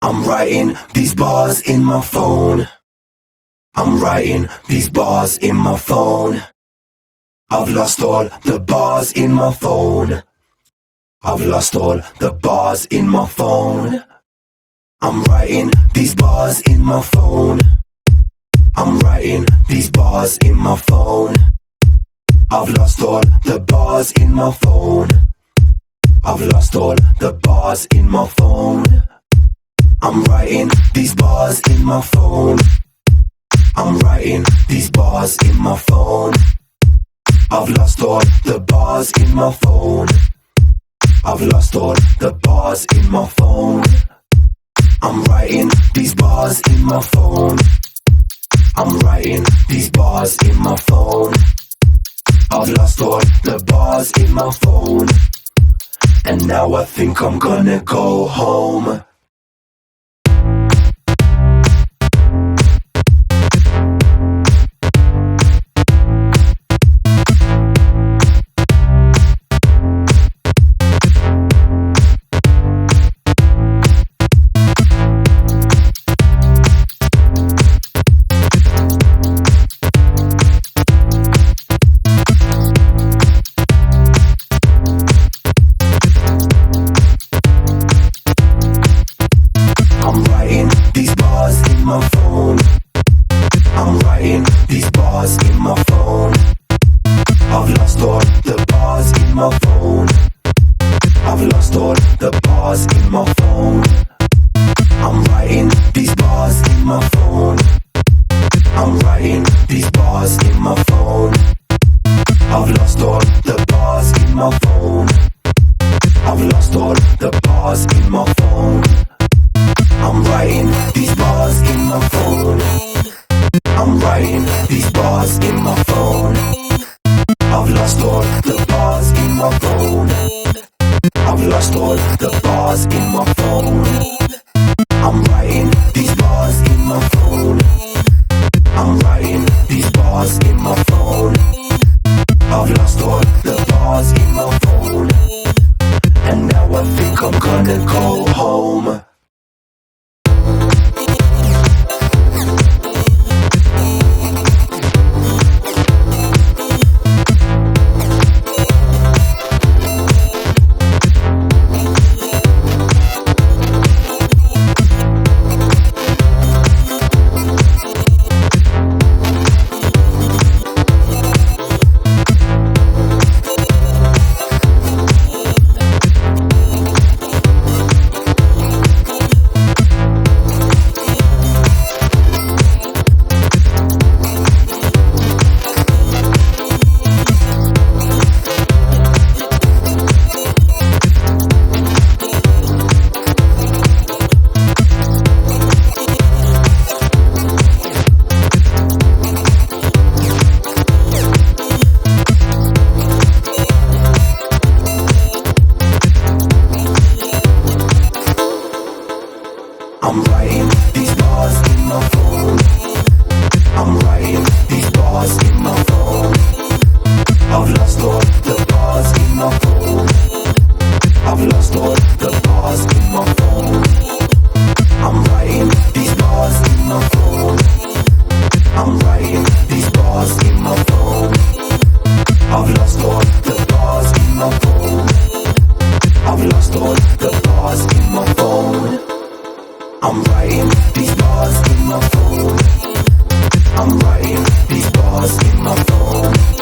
I'm writing these bars in my phone. I'm writing these bars in my phone. I've lost all the bars in my phone. I've lost all the bars in my phone. I'm writing these bars in my phone. I'm writing these bars in my phone. I've lost all the bars in my phone. I've lost all the bars in my phone. I'm writing these bars in my phone. I'm writing these bars in my phone. I've lost all the bars in my phone. I've lost all the bars in my phone. I'm writing these bars in my phone. I'm writing these bars in my phone. I've lost all the bars in my phone. And now I think I'm gonna go home. My phone. I'm writing these bars in my phone. I've lost all the bars in my phone. I've lost all the bars in my phone. I'm writing these bars in my phone. I'm writing these bars in my phone. I've lost all the bars in my phone. I've lost all the bars in my phone. I'm writing these bars in my phone. I'm writing these bars in my phone. I've lost all the bars in my phone. I've lost all the bars in my phone. I'm writing these bars in my phone. I'm writing these bars in my phone. I've lost all the bars in my phone. And now I think I'm gonna go home. I'm writing these bars in my phone. I'm writing these bars in my phone. I've lost all the bars in my phone. I've lost all the bars in my phone. I'm writing these bars in my phone. I'm writing these bars in my phone. I've lost all the bars in my phone. I've lost all the bars in my phone. I'm writing these bars in my phone. I'm writing these bars in my phone.